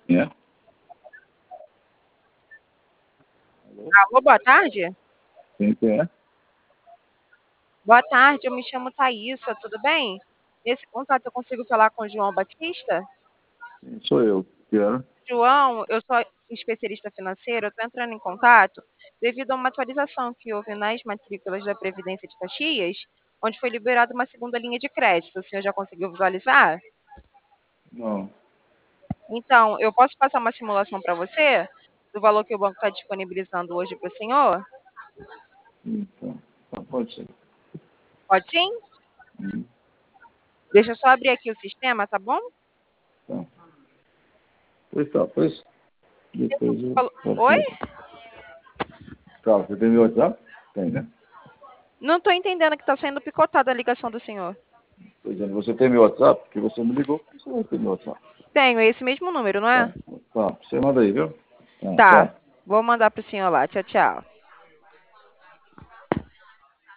É. Alô, boa tarde? Quem que é? Boa tarde, eu me chamo Thaísa, tudo bem? Nesse contato eu consigo falar com o João Batista? Sim, sou eu. Quero. João, eu sou especialista financeiro, eu estou entrando em contato devido a uma atualização que houve nas matrículas da Previdência de Caxias, onde foi liberada uma segunda linha de crédito. O senhor já conseguiu visualizar? Não. Então, eu posso passar uma simulação para você do valor que o banco está disponibilizando hoje para o senhor? Então, pode ser. Pode sim? Hum, Deixa eu só abrir aqui o sistema, tá bom? Tá. Pois tá, pois. Depois eu posso Oi? mostrar. Tá, você tem meu WhatsApp? Tem, né? Não estou entendendo que está sendo picotada a ligação do senhor. Tô dizendo, você tem meu WhatsApp? Porque você me ligou, você vai ter meu WhatsApp. Tenho esse mesmo número, não Tá, é? tá. Você manda aí, viu? Tá, Tá, tchau. vou mandar para o senhor lá. Tchau, tchau.